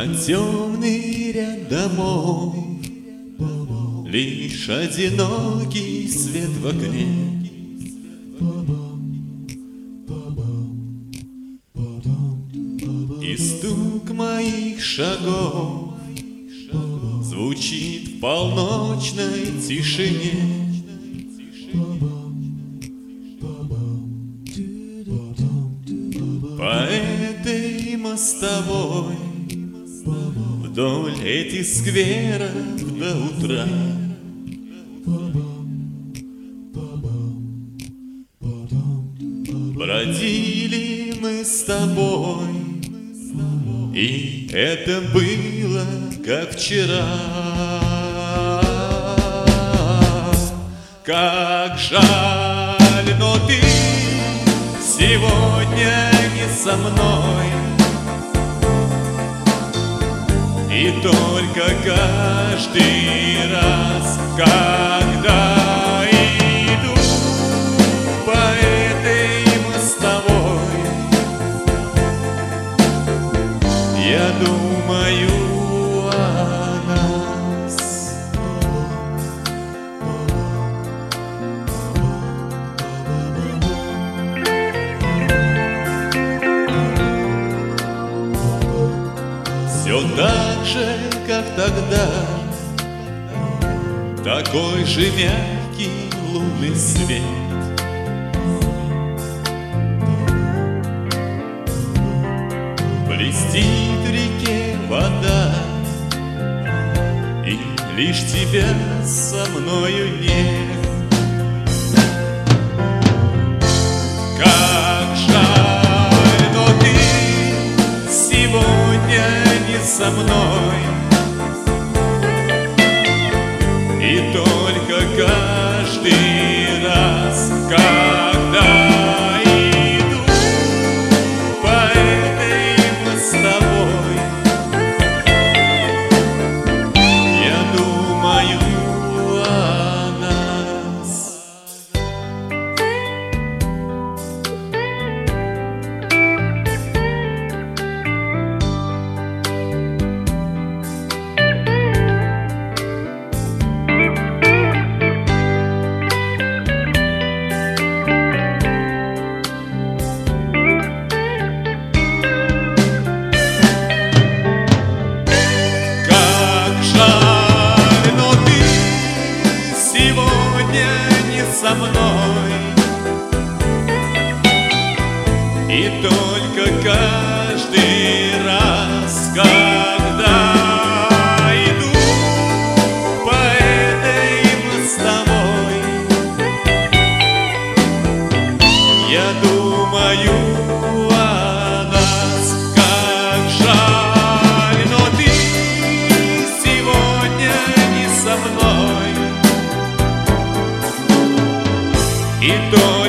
темный ряд домов, лишь одинокий свет в окне. И стук моих шагов звучит в полночной тишине. По этой мостовой вдоль этих скверов до утра бродили мы с тобой, и это было как вчера. Как жаль, но ты сегодня не со мной, и только каждый раз, когда иду по этой мостовой, я думаю о нас. Все так же, как тогда, такой же мягкий лунный свет. Блестит в реке вода, и лишь тебя со мною нет. Как жаль, но ты сегодня не со мной, и только каждый раз, когда иду по этой мостовой, я думаю о нас. Со мной, и только каждый раз, когда иду по этой мостовой, я думаю о нас. Как жаль, но ты сегодня не со мной, и то